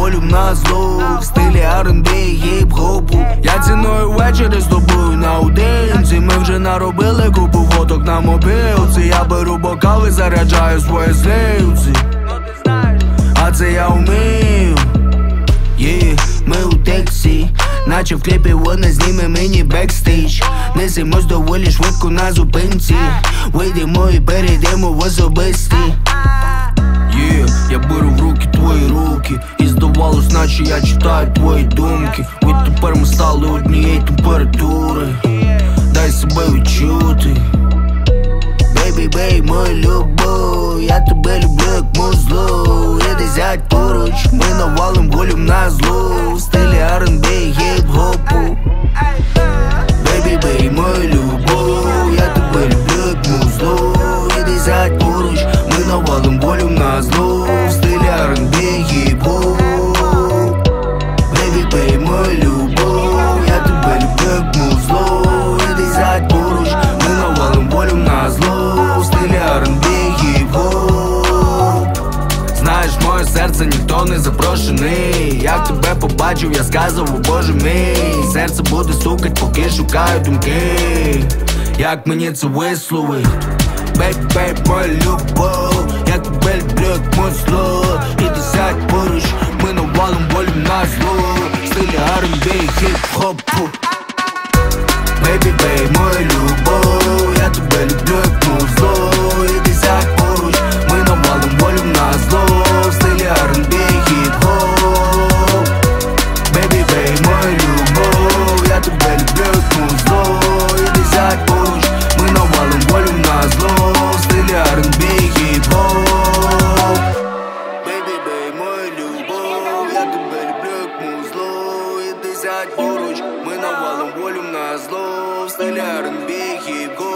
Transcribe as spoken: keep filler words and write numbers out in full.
волю на зло в стилі ар енд бі, гіп-хопу. Я ціную вечері з тобою наодинці. Ми вже наробили купу фоток на мобілці. Я беру бокали, заряджаю свої слівці. А це я вмію. Yeah, ми у тексі, наче в кліпі вона зніме мені бекстейдж. Несемось доволі швидко на зупинці. Вийдемо і перейдемо в особисті. Yeah, я беру в руки твої руки, і здавалось, наче я читаю твої думки. Відтепер ми стали однієї температури. Дай себе відчути. Baby, baby, моя любов, я тебе люблю як музло. Іди зять поруч, ми навалим волюм на зло в стилі ар енд бі, гіп-хопу. Baby, baby, моя любов, я тебе люблю як музло. Іди зять поруч, ми навалим волюм на зло в стилі ар енд бі, гіп-хопу. Baby, baby, моя любов, я тебе люблю як музло. Іди зять поруч, ми навалим волюм на зло в стилі ар енд бі, гіп-хоп. Знаєш, моє серце ніхто не запрошений. Як тебе побачив, я сказав, о боже мій. Серце буде стукать, поки шукаю думки. Як мені це висловить? Baby, baby, моя любов, я тебе люблю як музло. Іди сядь поруч, ми навалим волюм на зло в стилі ар енд бі, гіп-хопу. Baby, baby, моя любов, я тебе люблю як музло. Іди сядь поруч, ми навалим волюм на зло в стилі ар енд бі, гіп-хоп. Baby, baby, моя любов, я тебе люблю як музло. Іди сядь поруч, ми навалим волюм на зло в стилі ар енд бі, гіп-хоп. Baby, baby, моя любов, я тебе люблю як музло. Іди сядь поруч, ми навалим волюм на зло в стилі ар енд бі, гіп-хоп.